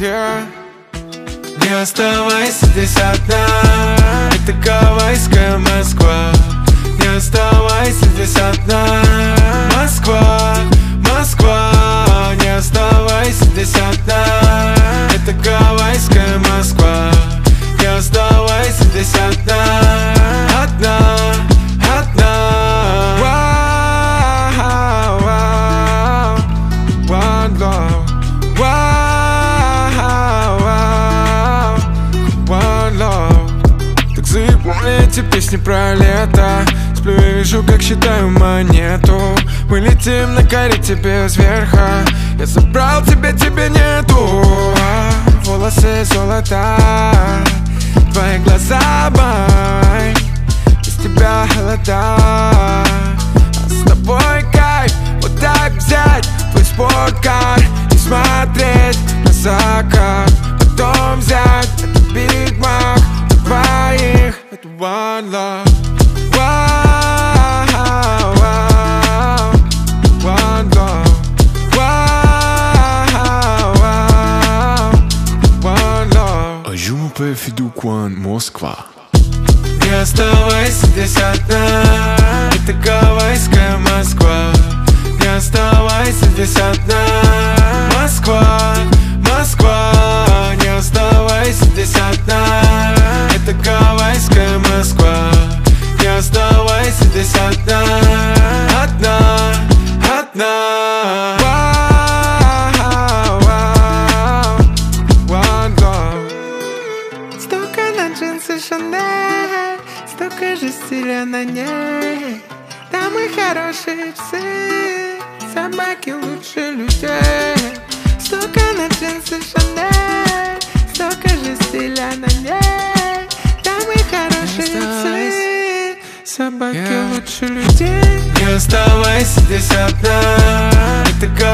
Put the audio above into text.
yeah. Не оставайся здесь одна, это гавайская Москва. Не оставайся здесь одна, Москва, Москва. Не оставайся здесь одна, это гавайская Москва. Не оставайся здесь одна, одна, одна. Вау, вау, one love. Вау, вау, one love. Так заебали эти песни про лето. Сплю и вижу, как считаю монету. Мы летим на карете без верха. Я забрал тебя, тебя нету. Волосы золота, твои глаза май. Без тебя холода, а с тобой кайф. Вот так взять твой спорткар и смотреть на закат. Потом взять этот Биг Мак на двоих. Это one love. Вау, вау, one love. Вау, вау, one love. Un jour on peut faire du coin Moskva. Не оставайся здесь одна, это гавайская Москва. Не оставайся здесь одна, Москва, Москва. Не оставайся здесь одна, это гавайская Москва. Не оставайся здесь одна, одна, одна. Вау, вау, one love. Столько на джинсы Шанель, столько же стиля на ней. Дамы хорошие псы, собаки лучше людей. Столько на джинсы Шанель, столько же стиля на ней. Дамы хорошие псы, собаки лучше людей. Не оставайся здесь одна, это